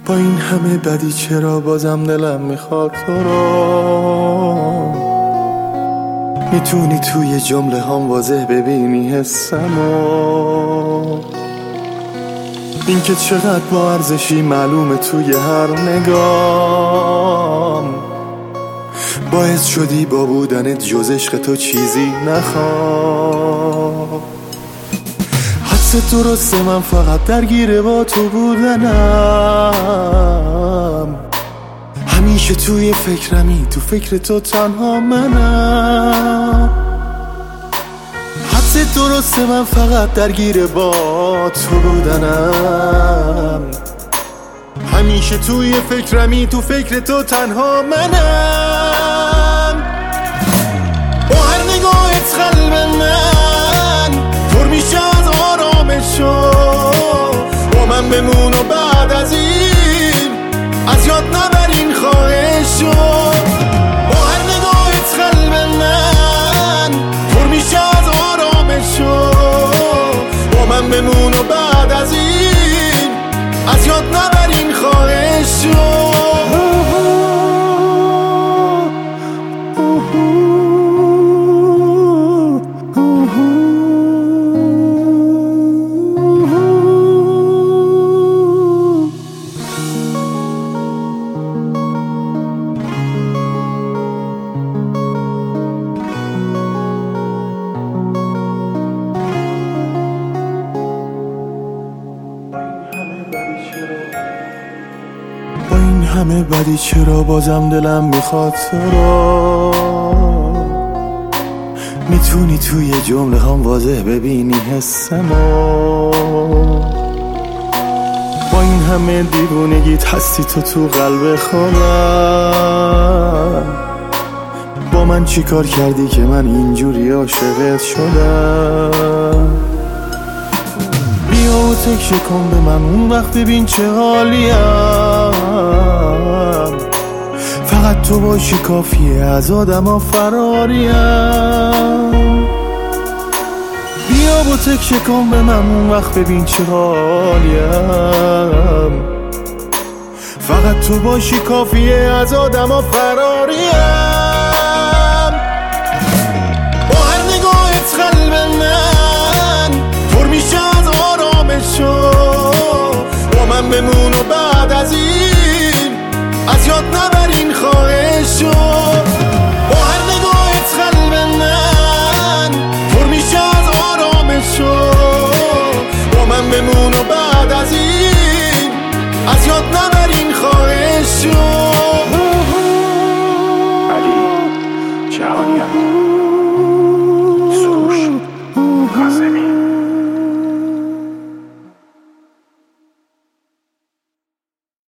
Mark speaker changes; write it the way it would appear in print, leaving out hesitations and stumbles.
Speaker 1: با این همه بدی چرا بازم دلم میخواد تو رو؟ میتونی توی جمله هم واضح ببینی حسمو، این که چقدر با ارزشی معلومه توی هر نگام. باعث شدی با بودنت جز عشق تو چیزی نخوام. حدس درسته من فقط درگیره با تو بودنم، همیشه توی فکرمی، تو فکر تو تنها منم. حدس درسته من فقط درگیره با تو بودنم، همیشه توی فکرمی، تو فکر تو تنها منم. با هر نگاهت قلب من پر میشه از آرامشو، با من بمون و بعد از این از یاد نبرین خواهشو. با هر نگاهت قلب من پر میشه از آرامشو، با من بمون و بعد از این از یاد نبرین خواهشو. با این همه بدی چرا بازم دلم میخواد تو رو؟ میتونی توی جمله هم واضح ببینی حسمو، با این همه دیوونگیت هستی تو قلب خودم. با من چی کار کردی که من اینجوری عاشقت شدم؟ بیا و تکیه کن به من اون وقت ببین چه حالیم، فقط تو باشی کافیه از آدم ها فراریم. بیا و تکیه کن به من اون وقت ببین چه حالیم، فقط تو باشی کافیه از آدم ها فراریم. با هر نگاهت قلب من پر میشه از آرامشو، با من بمون و بعد از این از یاد نبرین خواهشو. با هر نگاهت قلب من پر میشه از آرامشو، با من بمون و بعد از این از یاد نبرین خواهشو.
Speaker 2: علی جهانیان، سروش کاظمی.